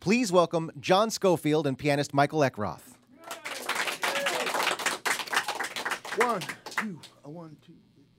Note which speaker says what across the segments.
Speaker 1: Please welcome John Scofield and pianist Michael Eckroth.
Speaker 2: 1, 2, 1, 2.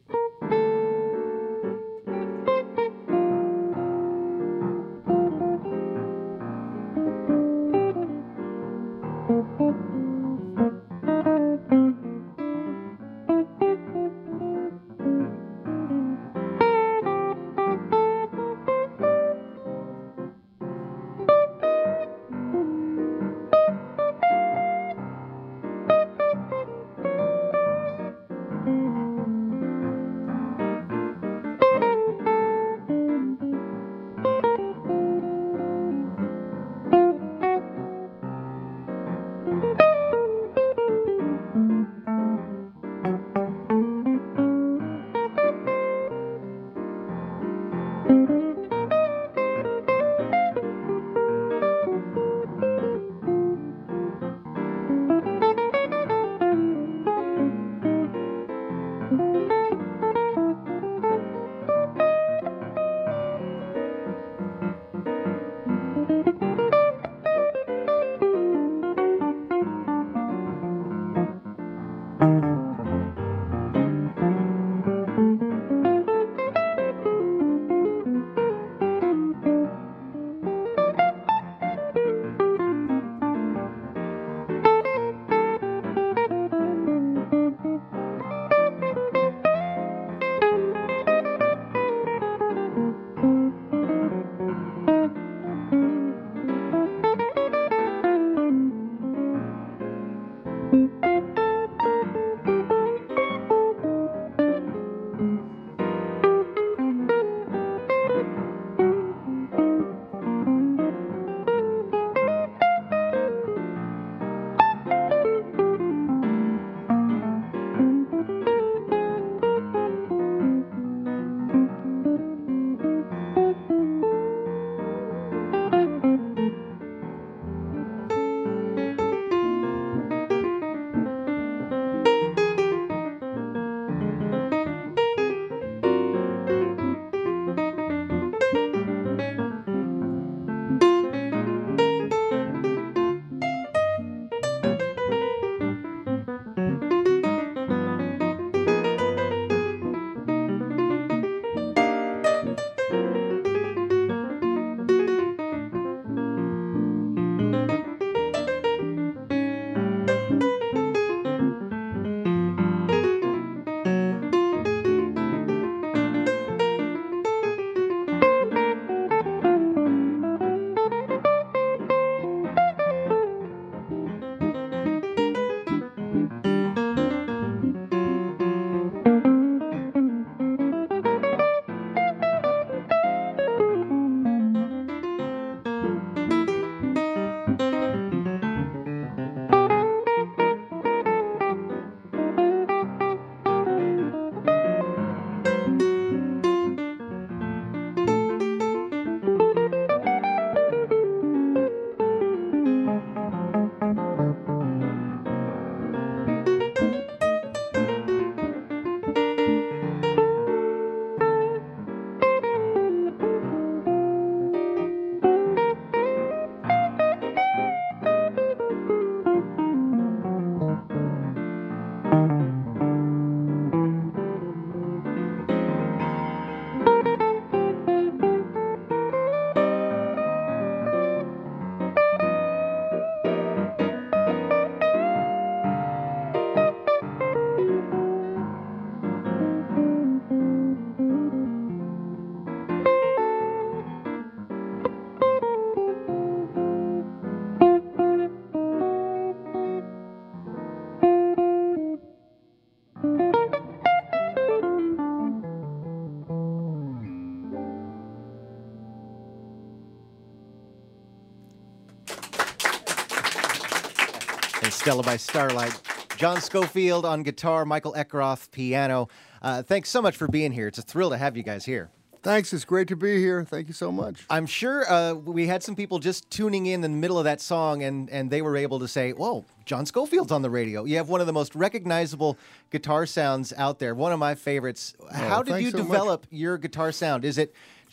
Speaker 1: and Stella by Starlight. John Scofield on guitar, Michael Eckroth piano. Thanks so much for being here. It's a thrill to have you guys here.
Speaker 2: Thanks. It's great to be here. Thank you so much.
Speaker 1: I'm sure we had some people just tuning in the middle of that song, and they were able to say, whoa, John Scofield's on the radio. You have one of the most recognizable guitar sounds out there, one of my favorites. How did you develop your guitar sound? Is it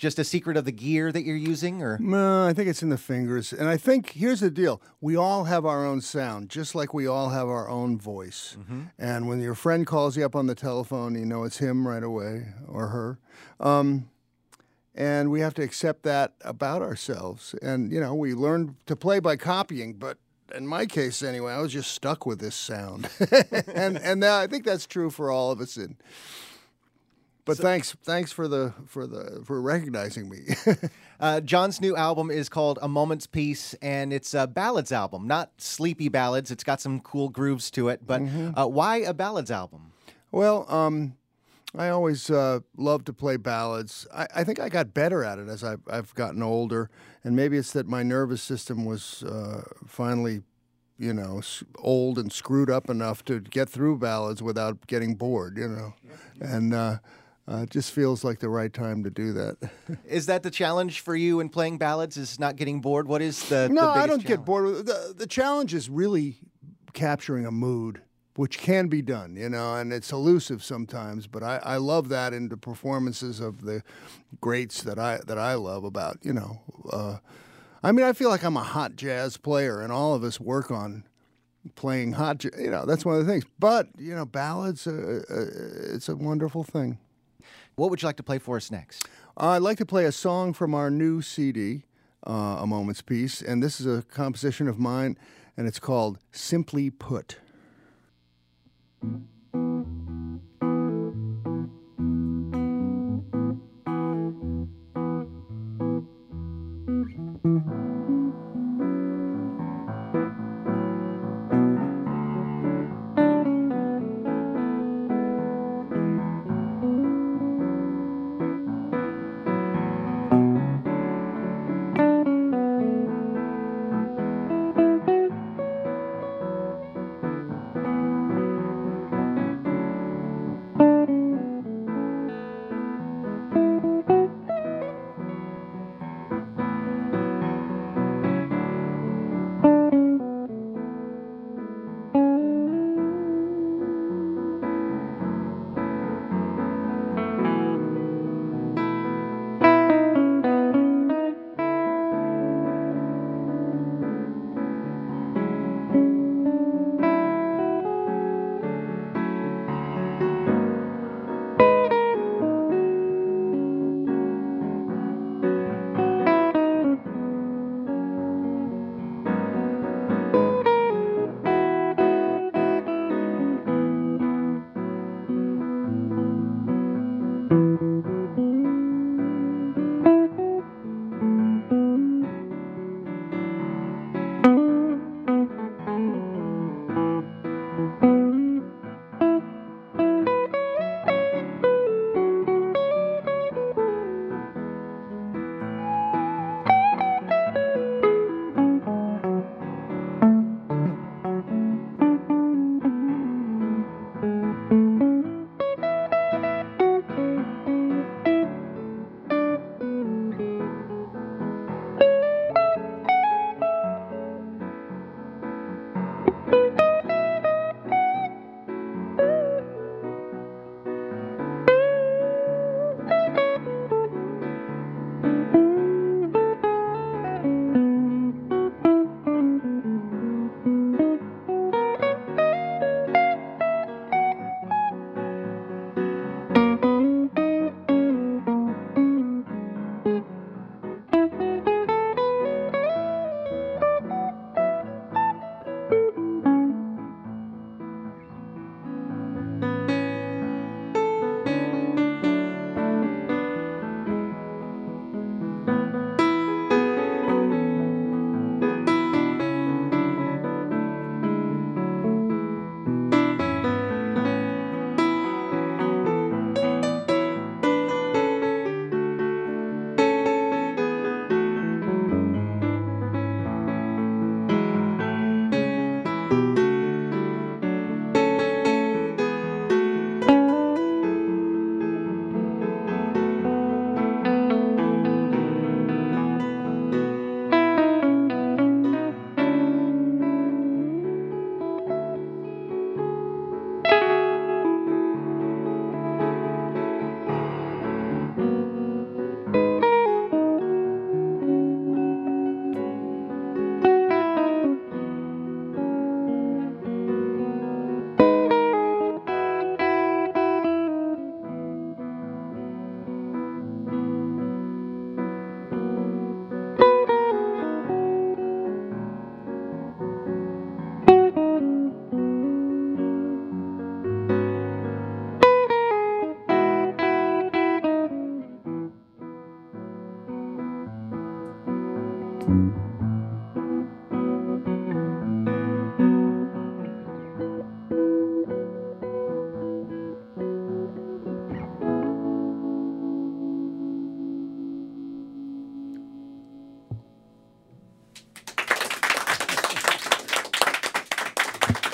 Speaker 1: just a secret of the gear that you're using, or?
Speaker 2: No, I think it's in the fingers. And I think, here's the deal. We all have our own sound, just like we all have our own voice. And when your friend calls you up on the telephone, you know it's him right away, or her. And we have to accept that about ourselves. And, we learn to play by copying, but in my case anyway, I was just stuck with this sound. and I think that's true for all of us. But thanks for recognizing me.
Speaker 1: John's new album is called A Moment's Peace, and it's a ballads album, not sleepy ballads. It's got some cool grooves to it, but why a ballads album?
Speaker 2: Well, I always loved to play ballads. I think I got better at it as I've gotten older, and maybe it's that my nervous system was finally, old and screwed up enough to get through ballads without getting bored, and it just feels like the right time to do that.
Speaker 1: Is that the challenge for you in playing ballads, is not getting bored? What is the
Speaker 2: No,
Speaker 1: biggest
Speaker 2: I don't
Speaker 1: challenge?
Speaker 2: get bored. The challenge is really capturing a mood, which can be done, and it's elusive sometimes, but I love that in the performances of the greats that I love about, I feel like I'm a hot jazz player, and all of us work on playing hot jazz, that's one of the things. But, ballads, it's a wonderful thing.
Speaker 1: What would you like to play for us next?
Speaker 2: I'd like to play a song from our new CD, A Moment's Peace, and this is a composition of mine, and it's called Simply Put.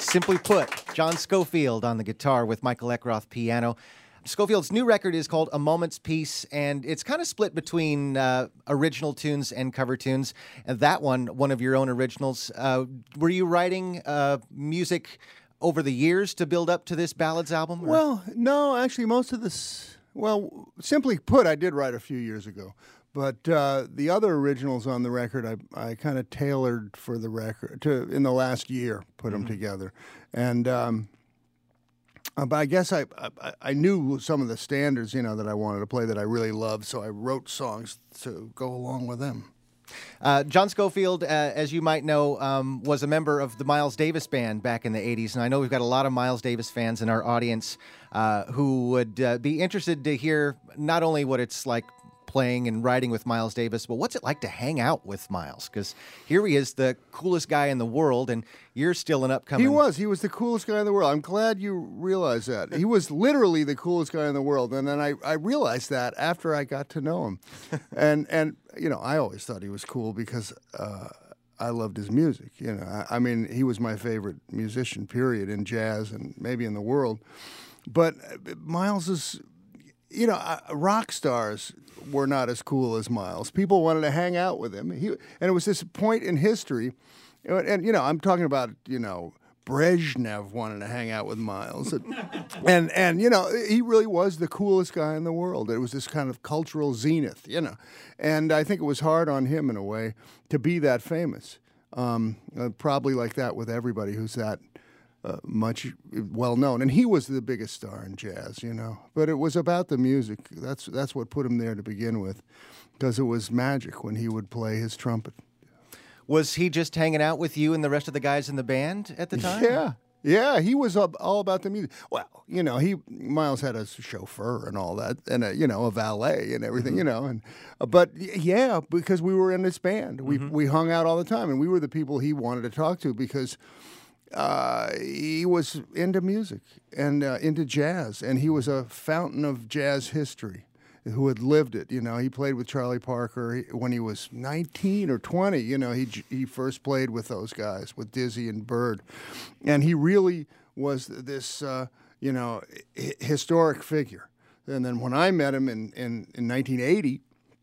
Speaker 1: Simply put, John Scofield on the guitar with Michael Eckroth piano. Scofield's new record is called A Moment's Peace, and it's kind of split between original tunes and cover tunes. And that one of your own originals. Were you writing music over the years to build up to this Ballads album? Or?
Speaker 2: Well, no, actually, most of this, well, simply put, I did write a few years ago. But the other originals on the record, I kind of tailored for the record in the last year, put them together. And but I guess I knew some of the standards, that I wanted to play that I really loved, so I wrote songs to go along with them.
Speaker 1: John Scofield, as you might know, was a member of the Miles Davis Band back in the 80s, and I know we've got a lot of Miles Davis fans in our audience who would be interested to hear not only what it's like playing and writing with Miles Davis, but what's it like to hang out with Miles? Because here he is, the coolest guy in the world, and you're still an upcoming...
Speaker 2: He was the coolest guy in the world. I'm glad you realized that. He was literally the coolest guy in the world, and then I realized that after I got to know him. and I always thought he was cool because I loved his music. I mean, he was my favorite musician, period, in jazz and maybe in the world. But Miles is... rock stars were not as cool as Miles. People wanted to hang out with him. And it was this point in history, and I'm talking about, Brezhnev wanted to hang out with Miles. and he really was the coolest guy in the world. It was this kind of cultural zenith, And I think it was hard on him in a way to be that famous. Probably like that with everybody who's that much well known, and he was the biggest star in jazz, But it was about the music. That's what put him there to begin with, because it was magic when he would play his trumpet.
Speaker 1: Was he just hanging out with you and the rest of the guys in the band at the time?
Speaker 2: Yeah, he was all about the music. Well, Miles had a chauffeur and all that, and a valet and everything, but because we were in this band, we hung out all the time, and we were the people he wanted to talk to because. He was into music and into jazz, and he was a fountain of jazz history who had lived it. He played with Charlie Parker when he was 19 or 20. He first played with those guys, with Dizzy and Bird, and he really was this historic figure. And then when I met him in 1980,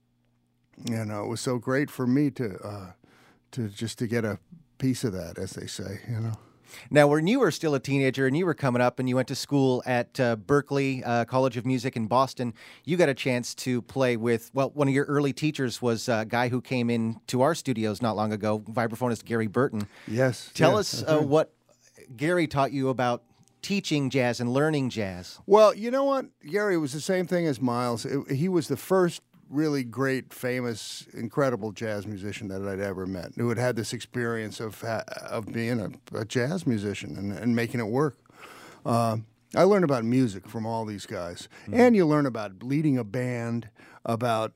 Speaker 2: it was so great for me to get a piece of that, as they say.
Speaker 1: Now, when you were still a teenager and you were coming up and you went to school at Berklee College of Music in Boston, you got a chance to play with, one of your early teachers was a guy who came in to our studios not long ago, vibraphonist Gary Burton.
Speaker 2: Yes.
Speaker 1: Tell us what Gary taught you about teaching jazz and learning jazz.
Speaker 2: Well, you know what? Gary was the same thing as Miles. He was the first really great, famous, incredible jazz musician that I'd ever met, who had had this experience of being a jazz musician and making it work. I learned about music from all these guys. And you learn about leading a band, about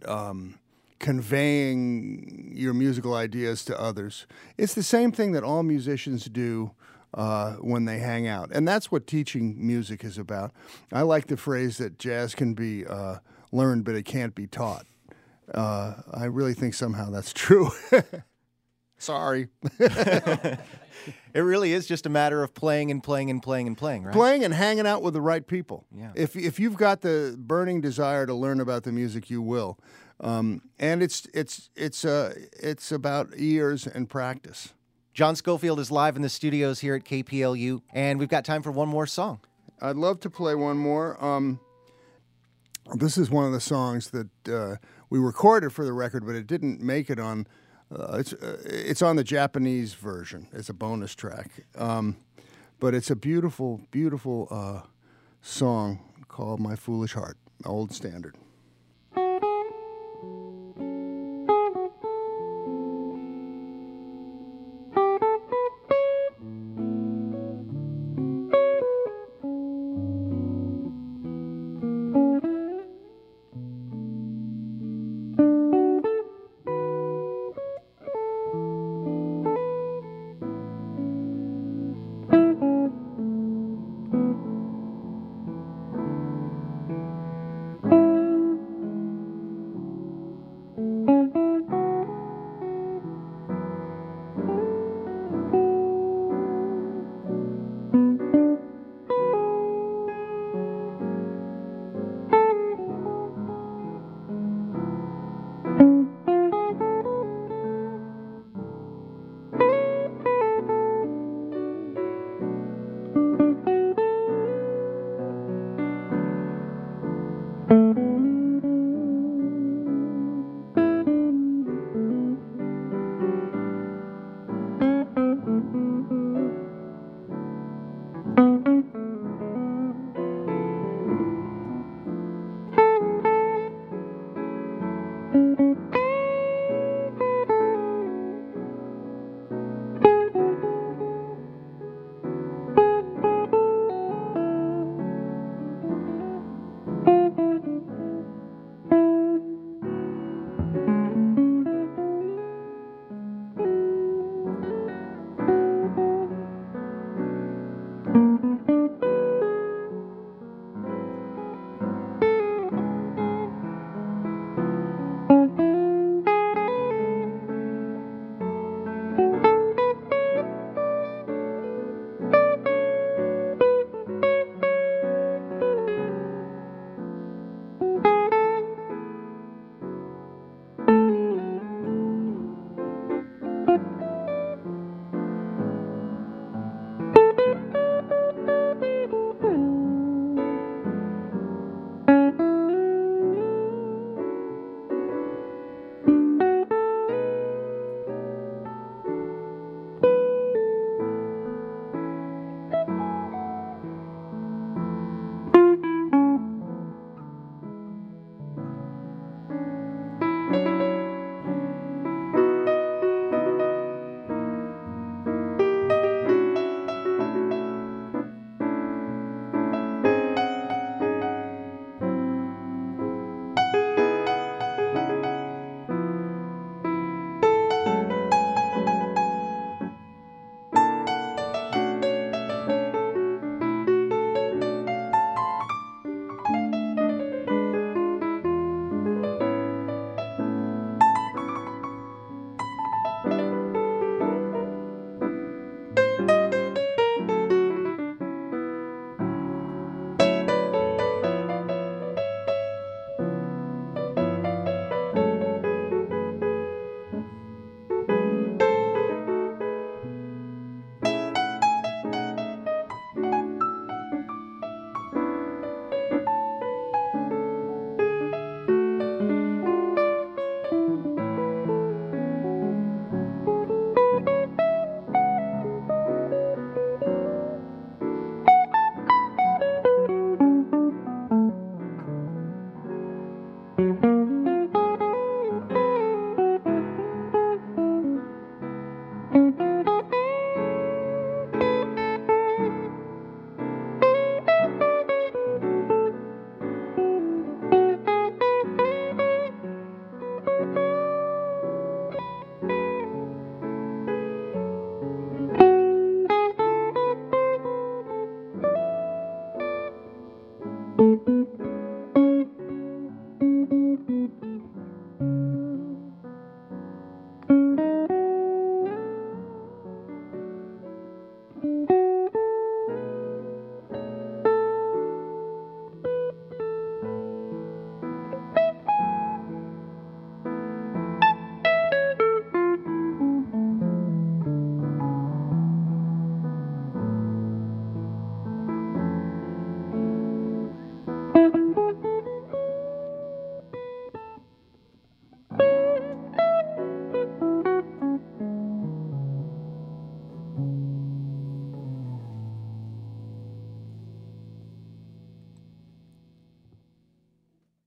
Speaker 2: conveying your musical ideas to others. It's the same thing that all musicians do when they hang out. And that's what teaching music is about. I like the phrase that jazz can be learned, but it can't be taught. I really think somehow that's true. Sorry.
Speaker 1: It really is just a matter of playing and playing and playing and playing, right?
Speaker 2: Playing and hanging out with the right people.
Speaker 1: Yeah.
Speaker 2: If you've got the burning desire to learn about the music, you will. And it's about years and practice.
Speaker 1: John Scofield is live in the studios here at KPLU, and we've got time for one more song.
Speaker 2: I'd love to play one more. This is one of the songs that we recorded for the record, but it didn't make it on. It's on the Japanese version. It's a bonus track, but it's a beautiful, beautiful song called "My Foolish Heart," old standard.